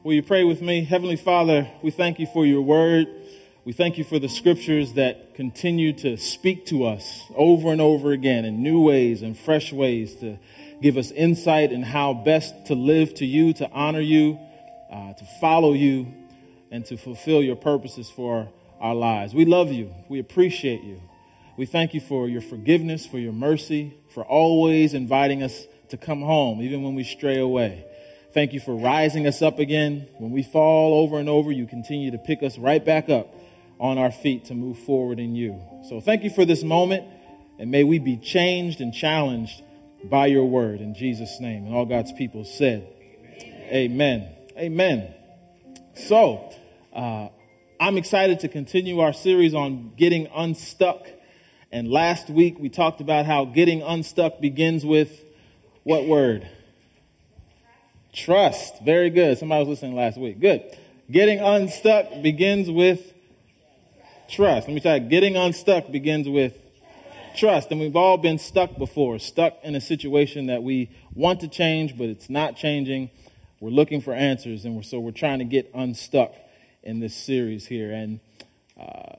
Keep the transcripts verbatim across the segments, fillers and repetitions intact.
Will you pray with me? Heavenly Father, we thank you for your word. We thank you for the scriptures that continue to speak to us over and over again in new ways and fresh ways to give us insight in how best to live to you, to honor you, uh, to follow you, and to fulfill your purposes for our lives. We love you. We appreciate you. We thank you for your forgiveness, for your mercy, for always inviting us to come home, even when we stray away. Thank you for rising us up again. When we fall over and over, you continue to pick us right back up on our feet to move forward in you. So thank you for this moment, and may we be changed and challenged by your word in Jesus' name. And all God's people said, amen. Amen. Amen. So uh, I'm excited to continue our series on getting unstuck. And last week we talked about how getting unstuck begins with what word? Trust. Very good. Somebody was listening last week. Good. Getting unstuck begins with trust. Let me tell you, getting unstuck begins with trust. And we've all been stuck before, stuck in a situation that we want to change, but it's not changing. We're looking for answers, and we're, so we're trying to get unstuck in this series here. And uh,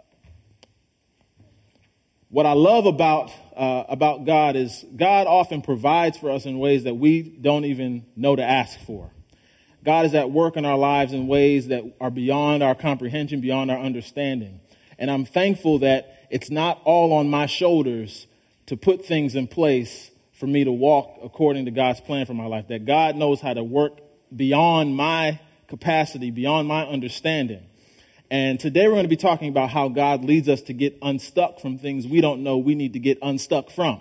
what I love about uh, about God is God often provides for us in ways that we don't even know to ask for. God is at work in our lives in ways that are beyond our comprehension, beyond our understanding. And I'm thankful that it's not all on my shoulders to put things in place for me to walk according to God's plan for my life, that God knows how to work beyond my capacity, beyond my understanding. And today we're going to be talking about how God leads us to get unstuck from things we don't know we need to get unstuck from.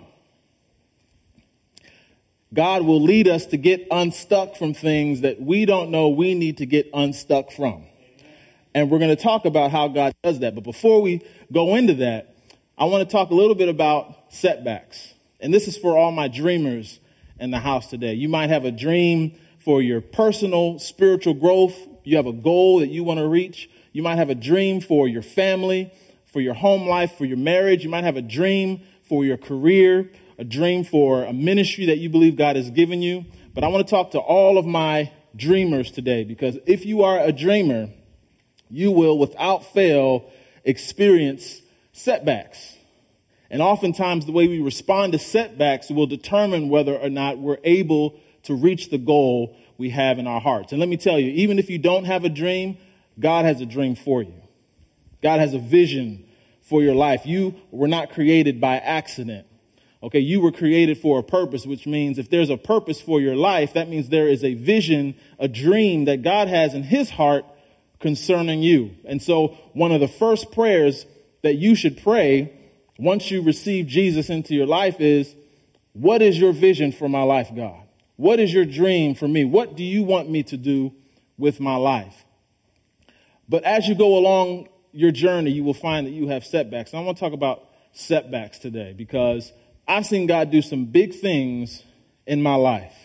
God will lead us to get unstuck from things that we don't know we need to get unstuck from. And we're going to talk about how God does that. But before we go into that, I want to talk a little bit about setbacks. And this is for all my dreamers in the house today. You might have a dream for your personal spiritual growth. You have a goal that you want to reach. You might have a dream for your family, for your home life, for your marriage. You might have a dream for your career, a dream for a ministry that you believe God has given you. But I want to talk to all of my dreamers today, because if you are a dreamer, you will without fail experience setbacks. And oftentimes the way we respond to setbacks will determine whether or not we're able to reach the goal we have in our hearts. And let me tell you, even if you don't have a dream, God has a dream for you. God has a vision for your life. You were not created by accident. Okay, you were created for a purpose, which means if there's a purpose for your life, that means there is a vision, a dream that God has in his heart concerning you. And so one of the first prayers that you should pray once you receive Jesus into your life is, what is your vision for my life, God? What is your dream for me? What do you want me to do with my life? But as you go along your journey, you will find that you have setbacks. And I want to talk about setbacks today because I've seen God do some big things in my life.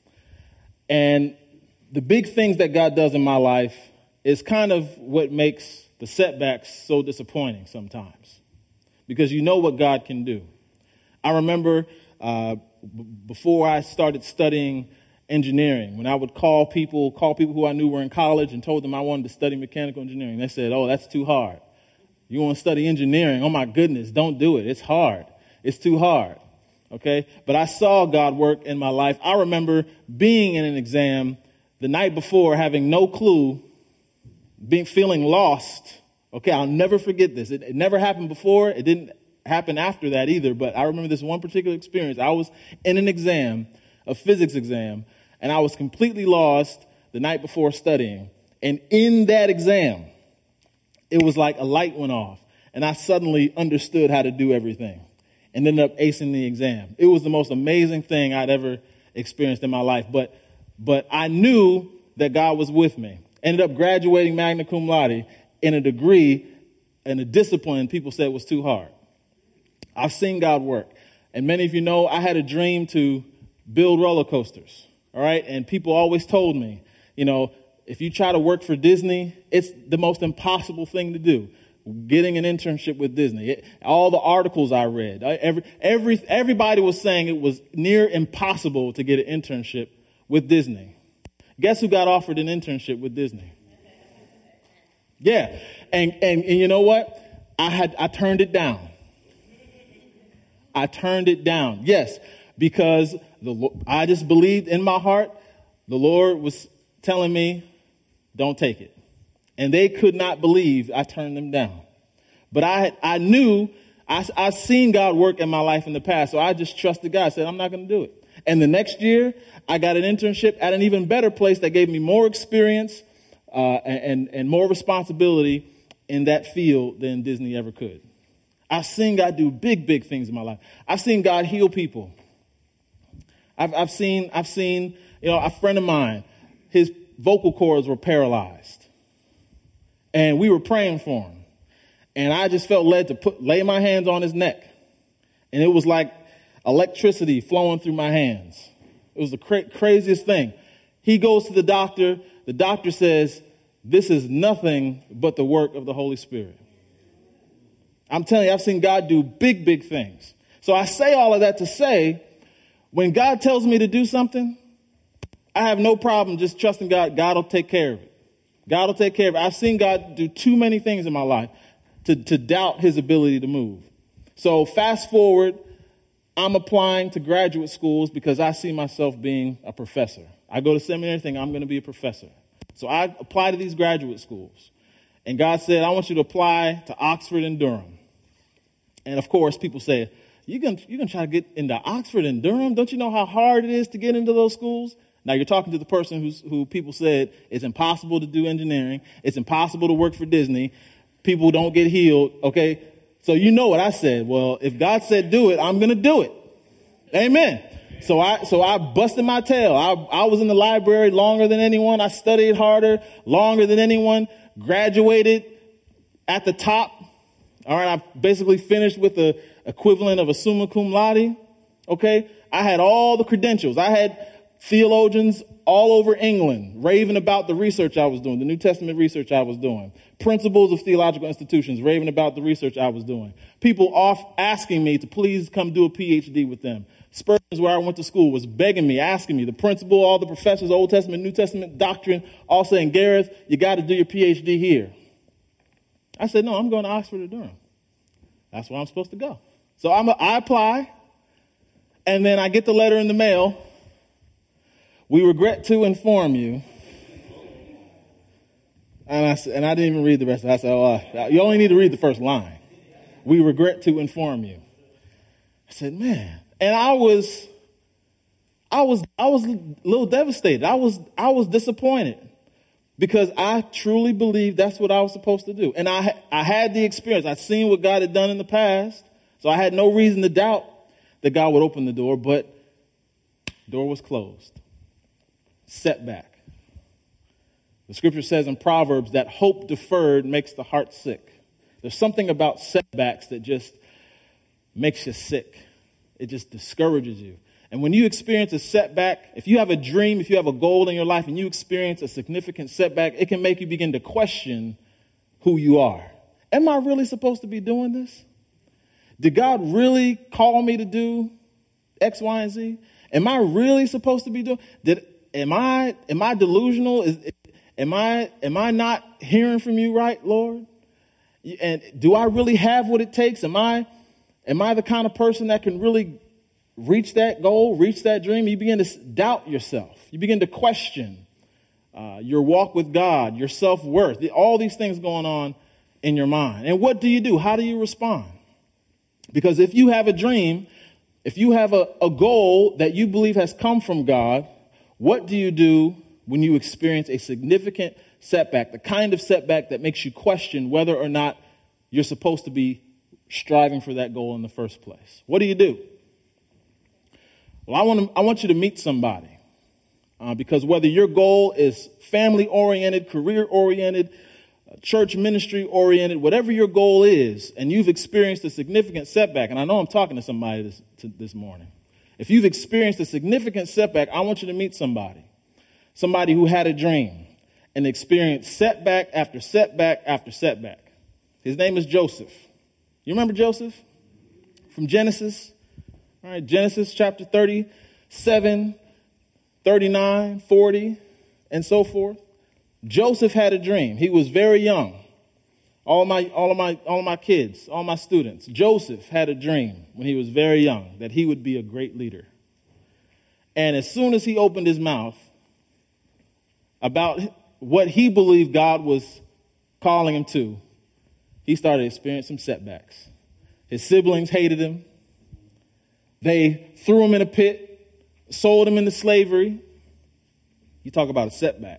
And the big things that God does in my life is kind of what makes the setbacks so disappointing sometimes, because you know what God can do. I remember uh, b- before I started studying engineering, when I would call people, call people who I knew were in college and told them I wanted to study mechanical engineering. They said, oh, that's too hard. You want to study engineering? Oh, my goodness, don't do it. It's hard. It's too hard. Okay. But I saw God work in my life. I remember being in an exam the night before, having no clue, being feeling lost. Okay. I'll never forget this. It, it never happened before. It didn't happen after that either. But I remember this one particular experience. I was in an exam, a physics exam, and I was completely lost the night before studying. And in that exam, it was like a light went off, and I suddenly understood how to do everything and ended up acing the exam. It was the most amazing thing I'd ever experienced in my life. But but I knew that God was with me. Ended up graduating magna cum laude in a degree and a discipline people said was too hard. I've seen God work. And many of you know I had a dream to build roller coasters. All right. And people always told me, you know, if you try to work for Disney, it's the most impossible thing to do. Getting an internship with Disney. It, all the articles I read, every, every, everybody was saying it was near impossible to get an internship with Disney. Guess who got offered an internship with Disney? Yeah. And, and, and you know what? I had, I turned it down. I turned it down. Yes, because the, I just believed in my heart the Lord was telling me, don't take it. And they could not believe I turned them down. But I, I knew, I, I've seen God work in my life in the past. So I just trusted God. I said, I'm not going to do it. And the next year, I got an internship at an even better place that gave me more experience uh, and, and more responsibility in that field than Disney ever could. I've seen God do big, big things in my life. I've seen God heal people. I've, I've seen, I've seen, you know, a friend of mine, his vocal cords were paralyzed. And we were praying for him. And I just felt led to put, lay my hands on his neck. And it was like electricity flowing through my hands. It was the cra- craziest thing. He goes to the doctor. The doctor says, this is nothing but the work of the Holy Spirit. I'm telling you, I've seen God do big, big things. So I say all of that to say, when God tells me to do something, I have no problem just trusting God. God will take care of it. God will take care of it. I've seen God do too many things in my life to, to doubt his ability to move. So fast forward, I'm applying to graduate schools because I see myself being a professor. I go to seminary thinking I'm going to be a professor. So I apply to these graduate schools. And God said, I want you to apply to Oxford and Durham. And of course, people say, you're going you're going to try to get into Oxford and Durham? Don't you know how hard it is to get into those schools? Now, you're talking to the person who's, who people said it's impossible to do engineering. It's impossible to work for Disney. People don't get healed. Okay. So you know what I said. Well, if God said do it, I'm going to do it. Amen. So I, so I busted my tail. I, I was in the library longer than anyone. I studied harder, longer than anyone, graduated at the top. All right. I basically finished with the equivalent of a summa cum laude. Okay. I had all the credentials. I had theologians all over England raving about the research I was doing, the New Testament research I was doing, principals of theological institutions raving about the research I was doing, people off asking me to please come do a P H D with them. Spurgeon's, where I went to school, was begging me, asking me, the principal, all the professors, Old Testament, New Testament doctrine, all saying, Gareth, you got to do your P H D here. I said, no, I'm going to Oxford or Durham. That's where I'm supposed to go. So I'm a, I apply, and then I get the letter in the mail. We regret to inform you. And I, and I didn't even read the rest of it. I said, oh, uh, you only need to read the first line. We regret to inform you. I said, man. And I was, I was, I was a little devastated. I was, I was disappointed because I truly believed that's what I was supposed to do. And I, I had the experience. I'd seen what God had done in the past. So I had no reason to doubt that God would open the door, but the door was closed. Setback. The scripture says in Proverbs that hope deferred makes the heart sick. There's something about setbacks that just makes you sick. It just discourages you. And when you experience a setback, if you have a dream, if you have a goal in your life and you experience a significant setback, it can make you begin to question who you are. Am I really supposed to be doing this? Did God really call me to do X, Y, and Z? Am I really supposed to be doing? Did am I am I delusional? Is, am I am I not hearing from you right, Lord? And do I really have what it takes? Am I am I the kind of person that can really reach that goal, reach that dream? You begin to doubt yourself. You begin to question uh, your walk with God, your self-worth, all these things going on in your mind. And what do you do? How do you respond? Because if you have a dream, if you have a, a goal that you believe has come from God, what do you do when you experience a significant setback, the kind of setback that makes you question whether or not you're supposed to be striving for that goal in the first place? What do you do? Well, I want to, I want you to meet somebody uh, because whether your goal is family-oriented, career-oriented, church ministry oriented, whatever your goal is, and you've experienced a significant setback, and I know I'm talking to somebody this, to, this morning. If you've experienced a significant setback, I want you to meet somebody, somebody who had a dream and experienced setback after setback after setback. His name is Joseph. You remember Joseph from Genesis? All right, Genesis chapter thirty-seven, thirty-nine, forty. and so forth. Joseph had a dream. He was very young. All my, all of my, all of my kids, all my students, Joseph had a dream when he was very young that he would be a great leader. And as soon as he opened his mouth about what he believed God was calling him to, he started experiencing some setbacks. His siblings hated him. They threw him in a pit, sold him into slavery. You talk about a setback.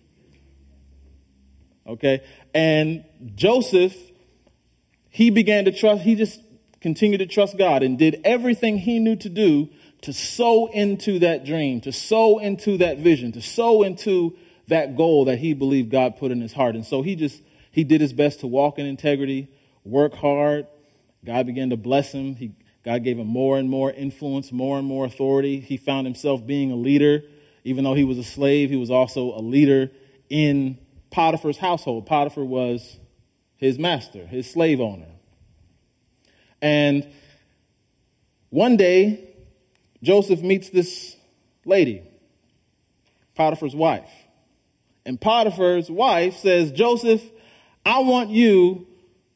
Okay. And Joseph, he began to trust, he just continued to trust God and did everything he knew to do to sow into that dream, to sow into that vision, to sow into that goal that he believed God put in his heart. And so he just, he did his best to walk in integrity, work hard. God began to bless him. He, God gave him more and more influence, more and more authority. He found himself being a leader. Even though he was a slave, he was also a leader in Potiphar's household. Potiphar was his master, his slave owner. And one day, Joseph meets this lady, Potiphar's wife. And Potiphar's wife says, Joseph, I want you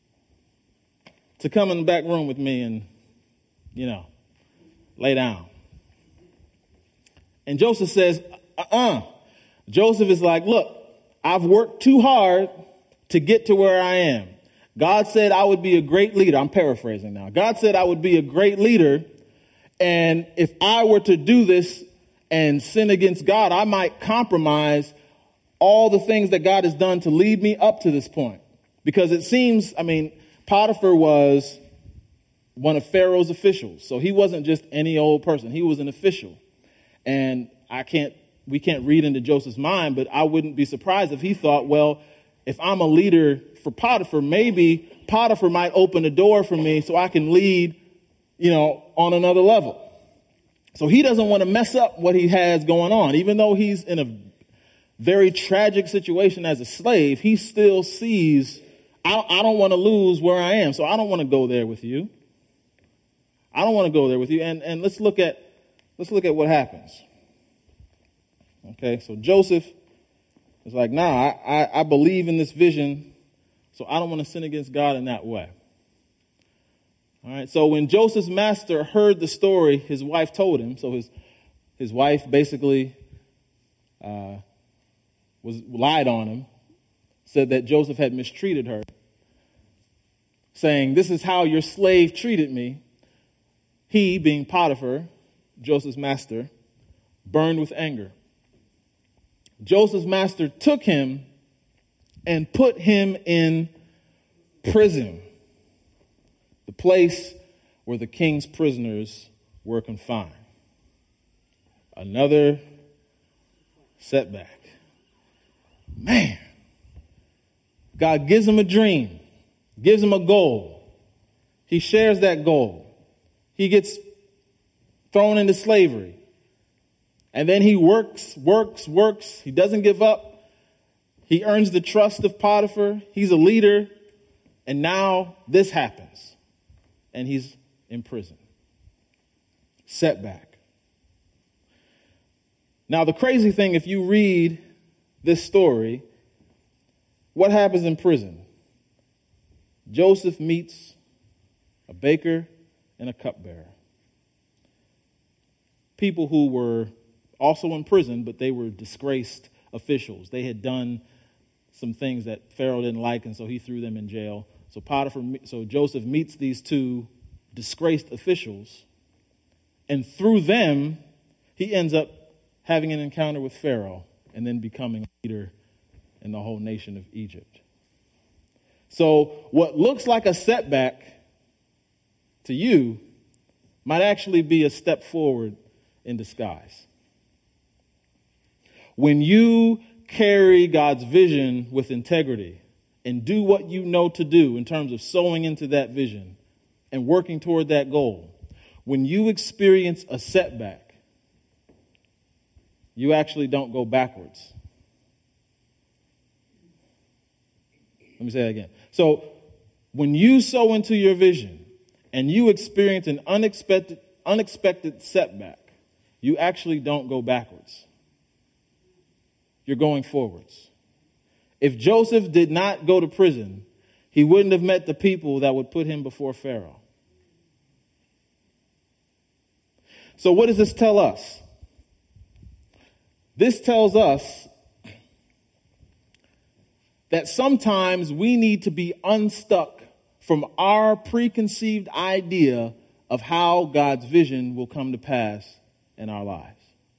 to come in the back room with me and, you know, lay down. And Joseph says, uh-uh. Joseph is like, look, I've worked too hard to get to where I am. God said I would be a great leader. I'm paraphrasing now. God said I would be a great leader. And if I were to do this and sin against God, I might compromise all the things that God has done to lead me up to this point. Because it seems, I mean, Potiphar was one of Pharaoh's officials. So he wasn't just any old person. He was an official. And I can't, we can't read into Joseph's mind, but I wouldn't be surprised if he thought, well, if I'm a leader for Potiphar, maybe Potiphar might open a door for me so I can lead, you know, on another level. So he doesn't want to mess up what he has going on. Even though he's in a very tragic situation as a slave, he still sees, I, I don't want to lose where I am, so I don't want to go there with you. I don't want to go there with you. And, and let's look at, let's look at what happens. Okay, so Joseph is like, nah, I, I, I believe in this vision, so I don't want to sin against God in that way. All right, so when Joseph's master heard the story his wife told him, so his his wife basically uh, was lied on him, said that Joseph had mistreated her, saying, this is how your slave treated me. He, being Potiphar, Joseph's master, burned with anger. Joseph's master took him and put him in prison, the place where the king's prisoners were confined. Another setback. Man, God gives him a dream, gives him a goal. He shares that goal. He gets thrown into slavery. And then he works, works, works. He doesn't give up. He earns the trust of Potiphar. He's a leader. And now this happens. And he's in prison. Setback. Now, the crazy thing, if you read this story, what happens in prison? Joseph meets a baker and a cupbearer. People who were also in prison, but they were disgraced officials. They had done some things that Pharaoh didn't like, and so he threw them in jail. So Potiphar, so Joseph meets these two disgraced officials, and through them, he ends up having an encounter with Pharaoh and then becoming a leader in the whole nation of Egypt. So what looks like a setback to you might actually be a step forward in disguise. When you carry God's vision with integrity and do what you know to do in terms of sowing into that vision and working toward that goal, when you experience a setback, you actually don't go backwards. Let me say that again. So when you sow into your vision and you experience an unexpected, unexpected setback, you actually don't go backwards. you're going forwards. If Joseph did not go to prison, he wouldn't have met the people that would put him before Pharaoh. So what does this tell us? This tells us that sometimes we need to be unstuck from our preconceived idea of how God's vision will come to pass in our lives.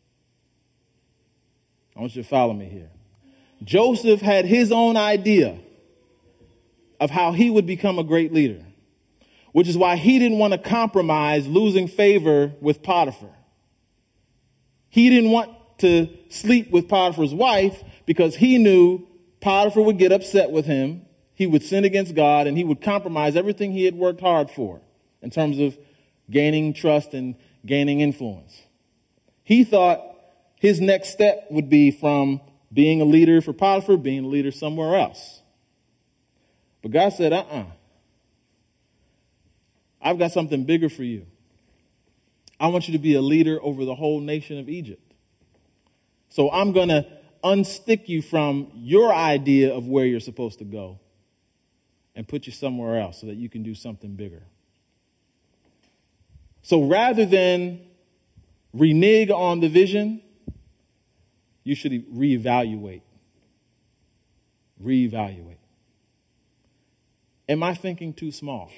I want you to follow me here. Joseph had his own idea of how he would become a great leader, which is why he didn't want to compromise losing favor with Potiphar. He didn't want to sleep with Potiphar's wife because he knew Potiphar would get upset with him, he would sin against God, and he would compromise everything he had worked hard for in terms of gaining trust and gaining influence. He thought his next step would be from being a leader for Potiphar, being a leader somewhere else. But God said, uh-uh. I've got something bigger for you. I want you to be a leader over the whole nation of Egypt. So I'm going to unstick you from your idea of where you're supposed to go and put you somewhere else so that you can do something bigger. So rather than renege on the vision, you should reevaluate. Reevaluate. Am I thinking too small?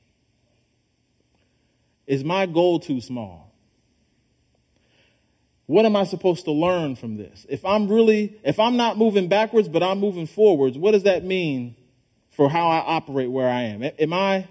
Is my goal too small? What am I supposed to learn from this? If I'm really, if I'm not moving backwards, but I'm moving forwards, what does that mean for how I operate where I am? Am I,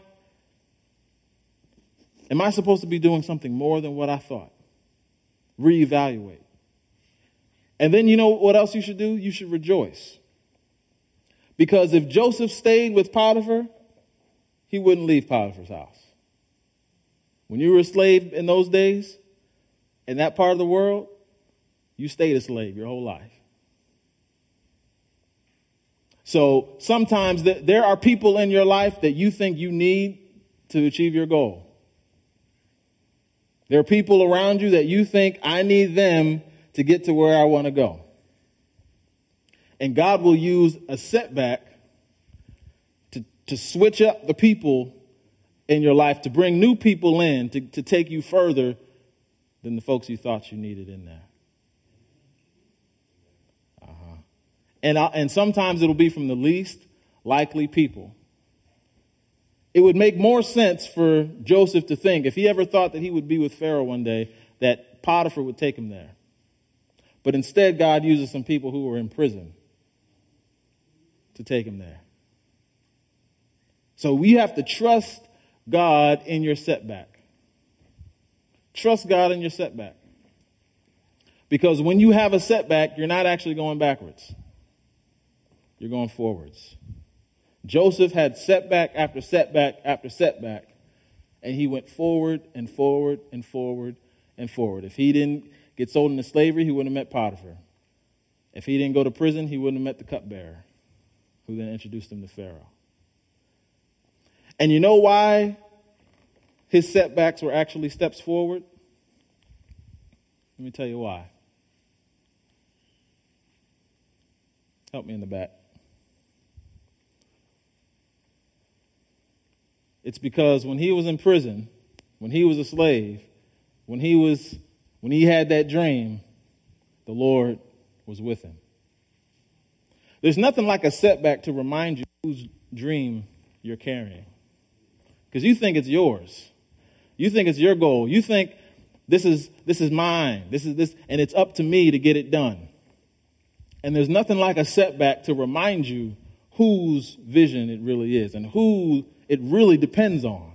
am I supposed to be doing something more than what I thought? Reevaluate. And then you know what else you should do? You should rejoice. Because if Joseph stayed with Potiphar, he wouldn't leave Potiphar's house. When you were a slave in those days, in that part of the world, you stayed a slave your whole life. So sometimes th- there are people in your life that you think you need to achieve your goal. There are people around you that you think, I need them to get to where I want to go. And God will use a setback to, to switch up the people in your life, to bring new people in, to, to take you further than the folks you thought you needed in there. Uh-huh. And, I, and sometimes it'll be from the least likely people. It would make more sense for Joseph to think, if he ever thought that he would be with Pharaoh one day, that Potiphar would take him there. But instead, God uses some people who were in prison to take him there. So we have to trust God in your setback. Trust God in your setback. Because when you have a setback, you're not actually going backwards. You're going forwards. Joseph had setback after setback after setback, and he went forward and forward and forward and forward. If he didn't get sold into slavery, he wouldn't have met Potiphar. If he didn't go to prison, he wouldn't have met the cupbearer, who then introduced him to Pharaoh. And you know why his setbacks were actually steps forward? Let me tell you why. Help me in the back. It's because when he was in prison, when he was a slave, when he was, when he had that dream, the Lord was with him. There's nothing like a setback to remind you whose dream you're carrying. Because you think it's yours. You think it's your goal. You think this is this is mine. This is this, and it's up to me to get it done. And there's nothing like a setback to remind you whose vision it really is and who it really depends on.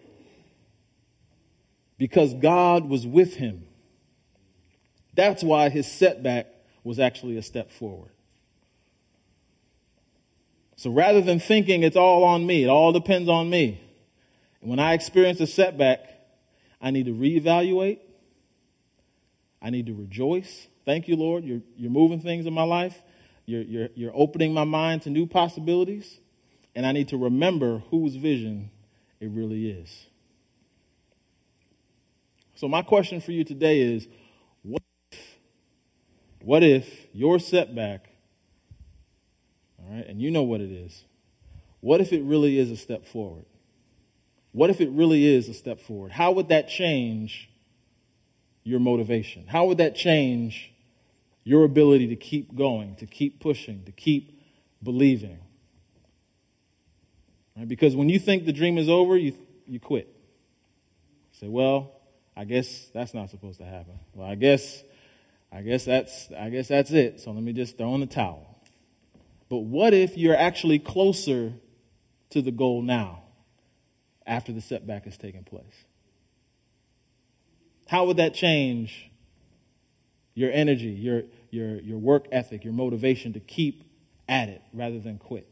Because God was with him. That's why his setback was actually a step forward. So rather than thinking it's all on me, it all depends on me, when I experience a setback, I need to reevaluate. I need to rejoice. Thank you, Lord. You're, you're moving things in my life. You're, you're, you're opening my mind to new possibilities. And I need to remember whose vision it really is. So my question for you today is, what if, What if your setback, all right, and you know what it is, what if it really is a step forward? What if it really is a step forward? How would that change your motivation? How would that change your ability to keep going, to keep pushing, to keep believing? Right? Because when you think the dream is over, you you quit. You say, well, I guess that's not supposed to happen. Well, I guess, I guess that's, I guess that's it. So let me just throw in the towel. But what if you're actually closer to the goal now, after the setback has taken place? How would that change your energy, your your your work ethic, your motivation to keep at it rather than quit?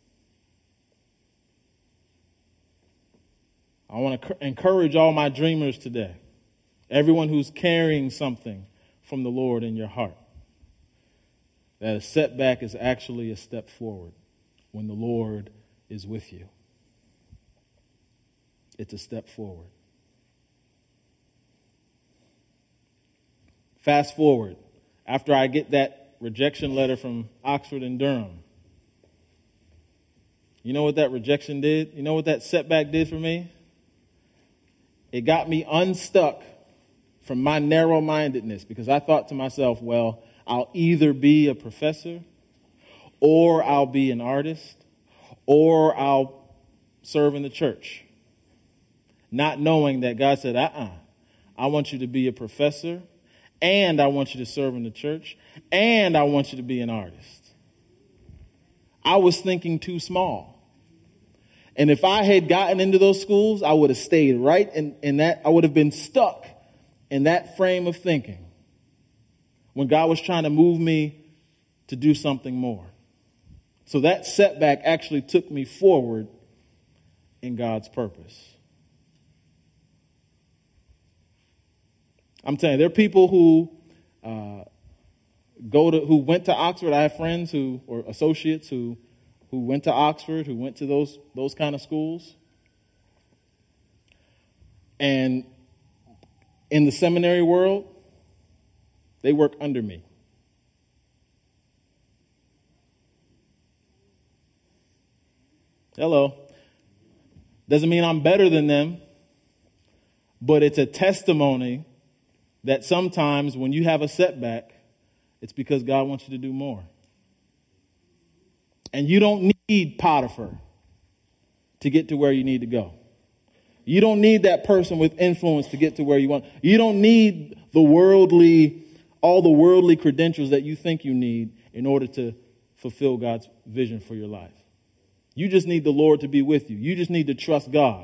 I want to encourage all my dreamers today, everyone who's carrying something from the Lord in your heart, that a setback is actually a step forward when the Lord is with you. It's a step forward. Fast forward, after I get that rejection letter from Oxford and Durham, you know what that rejection did? You know what that setback did for me? It got me unstuck from my narrow-mindedness, because I thought to myself, well, I'll either be a professor, or I'll be an artist, or I'll serve in the church. Not knowing that God said, uh-uh, I want you to be a professor, and I want you to serve in the church, and I want you to be an artist. I was thinking too small. And if I had gotten into those schools, I would have stayed right in, in that. I would have been stuck in that frame of thinking when God was trying to move me to do something more. So that setback actually took me forward in God's purpose. I'm telling you, there are people who uh, go to who went to Oxford. I have friends who or associates who who went to Oxford, who went to those those kind of schools. And in the seminary world, they work under me. Hello. Doesn't mean I'm better than them, but it's a testimony that sometimes when you have a setback, it's because God wants you to do more. And you don't need Potiphar to get to where you need to go. You don't need that person with influence to get to where you want. You don't need the worldly, all the worldly credentials that you think you need in order to fulfill God's vision for your life. You just need the Lord to be with you. You just need to trust God.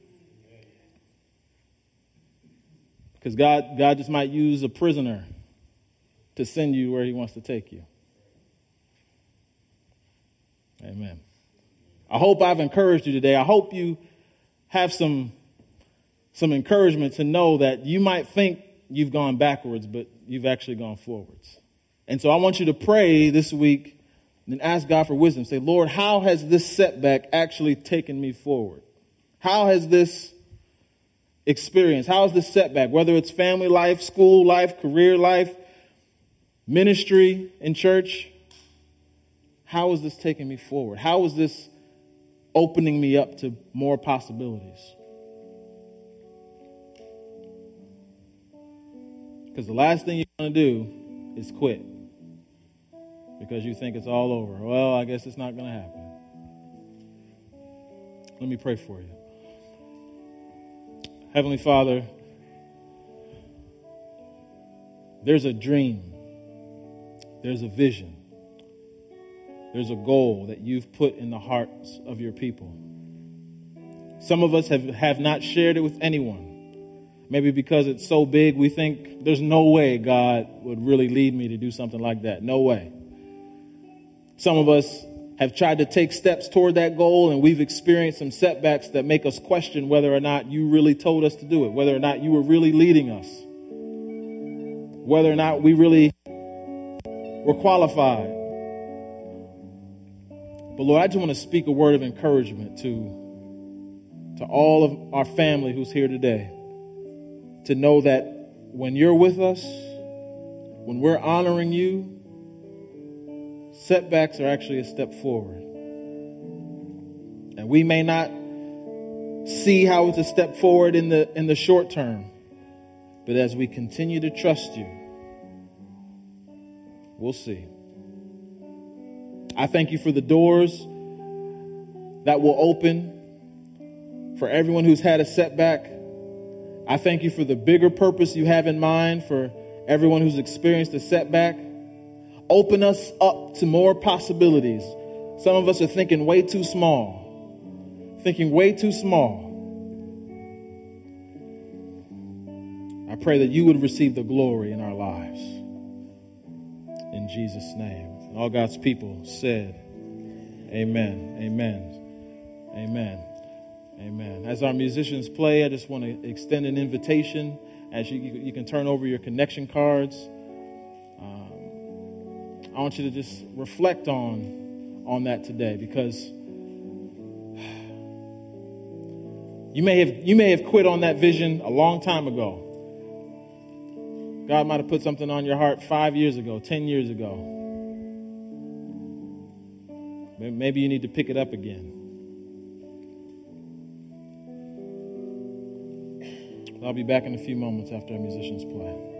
Because God, God just might use a prisoner to send you where he wants to take you. Amen. I hope I've encouraged you today. I hope you have some, some encouragement to know that you might think you've gone backwards, but you've actually gone forwards. And so I want you to pray this week and ask God for wisdom. Say, Lord, how has this setback actually taken me forward? How has this experience, how has this setback, whether it's family life, school life, career life, ministry in church, how is this taking me forward? How is this opening me up to more possibilities? Because the last thing you want to do is quit because you think it's all over. Well, I guess it's not going to happen. Let me pray for you. Heavenly Father, there's a dream, there's a vision, there's a goal that you've put in the hearts of your people. Some of us have, have not shared it with anyone. Maybe because it's so big, we think there's no way God would really lead me to do something like that. No way. Some of us have tried to take steps toward that goal, and we've experienced some setbacks that make us question whether or not you really told us to do it, whether or not you were really leading us, whether or not we really were qualified. But Lord, I just want to speak a word of encouragement to, to all of our family who's here today, to know that when you're with us, when we're honoring you, setbacks are actually a step forward. And we may not see how it's a step forward in the in the short term, but as we continue to trust you, we'll see. I thank you for the doors that will open for everyone who's had a setback. I thank you for the bigger purpose you have in mind for everyone who's experienced a setback. Open us up to more possibilities. Some of us are thinking way too small, thinking way too small. I pray that you would receive the glory in our lives. In Jesus' name. All God's people said, amen, amen, amen, amen. As our musicians play, I just want to extend an invitation. As you, you can turn over your connection cards. Um, I want you to just reflect on, on that today, because you may have you may have quit on that vision a long time ago. God might have put something on your heart five years ago, ten years ago. Maybe you need to pick it up again. I'll be back in a few moments after our musicians play.